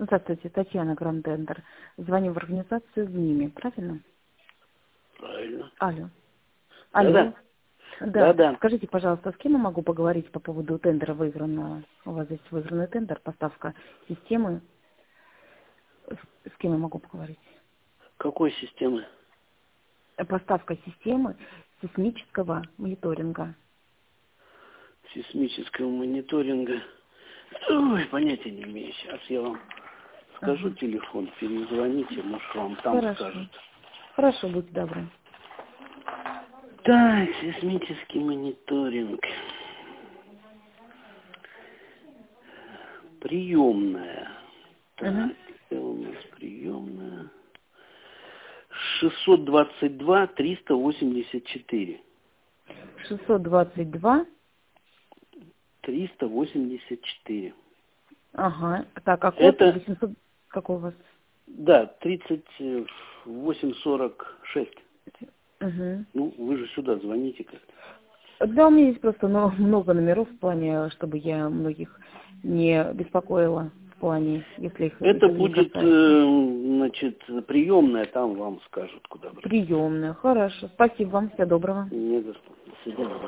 Здравствуйте, Татьяна Гранд-Тендер. Звоню в организацию в НИМИ, правильно? Правильно. Алло. Да-да. Алло. Да. Да-да. Скажите, пожалуйста, с кем я могу поговорить по поводу тендера выигранного? У вас здесь выигранный тендер, поставка системы. С кем я могу поговорить? Какой системы? Поставка системы сейсмического мониторинга. Сейсмического мониторинга. Ой, понятия не имею. Сейчас я вам скажу Ага. телефон, перезвоните, может, вам там Хорошо. скажут. Хорошо, будьте добры. Так, сейсмический мониторинг. Приемная. Так, это у нас приемная. 622-384. 622. 384. Ага. Так, а код Это, 800... Какой у вас? да, 3846. Угу. Ну, вы же сюда звоните как-то. Да, у меня есть просто много номеров в плане, чтобы я многих не беспокоила в плане, если их Это это не будет, касается. значит, приемная, там вам скажут, куда брать. Приемная. Хорошо. Спасибо вам. Всего доброго. Не за что. До свидания.